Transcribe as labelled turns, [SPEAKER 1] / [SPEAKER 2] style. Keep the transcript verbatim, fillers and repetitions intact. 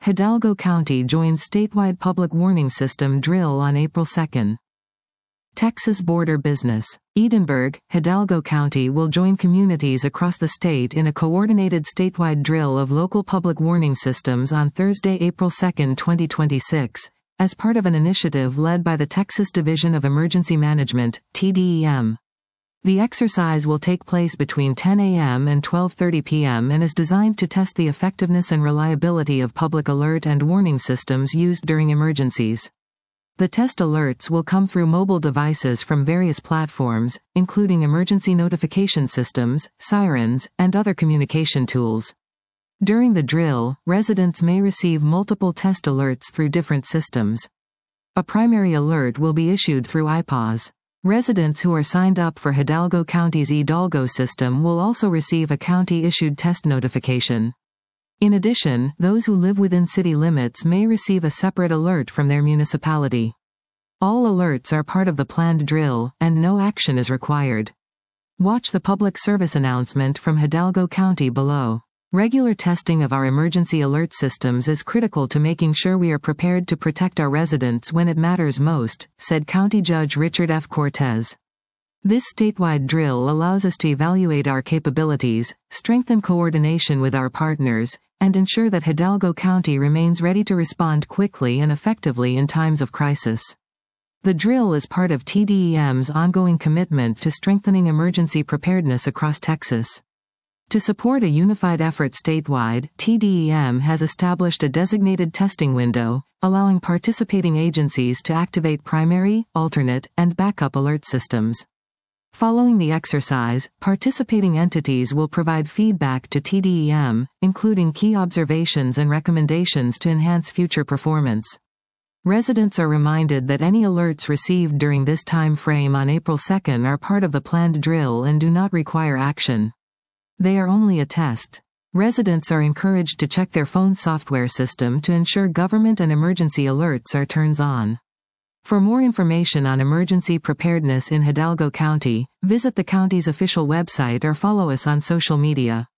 [SPEAKER 1] Hidalgo County joins statewide public warning system drill on April second. Texas border business. Edinburgh, Hidalgo County will join communities across the state in a coordinated statewide drill of local public warning systems on Thursday, April second, twenty twenty-six, as part of an initiative led by the Texas Division of Emergency Management, T D E M. The exercise will take place between ten a m and twelve thirty p m and is designed to test the effectiveness and reliability of public alert and warning systems used during emergencies. The test alerts will come through mobile devices from various platforms, including emergency notification systems, sirens, and other communication tools. During the drill, residents may receive multiple test alerts through different systems. A primary alert will be issued through I P A S. Residents who are signed up for Hidalgo County's Hidalgo system will also receive a county-issued test notification. In addition, those who live within city limits may receive a separate alert from their municipality. All alerts are part of the planned drill, and no action is required. Watch the public service announcement from Hidalgo County below. Regular testing of our emergency alert systems is critical to making sure we are prepared to protect our residents when it matters most, said County Judge Richard F. Cortez. This statewide drill allows us to evaluate our capabilities, strengthen coordination with our partners, and ensure that Hidalgo County remains ready to respond quickly and effectively in times of crisis. The drill is part of T D E M's ongoing commitment to strengthening emergency preparedness across Texas. To support a unified effort statewide, T D E M has established a designated testing window, allowing participating agencies to activate primary, alternate, and backup alert systems. Following the exercise, participating entities will provide feedback to T D E M, including key observations and recommendations to enhance future performance. Residents are reminded that any alerts received during this time frame on April second are part of the planned drill and do not require action. They are only a test. Residents are encouraged to check their phone software system to ensure government and emergency alerts are turned on. For more information on emergency preparedness in Hidalgo County, visit the county's official website or follow us on social media.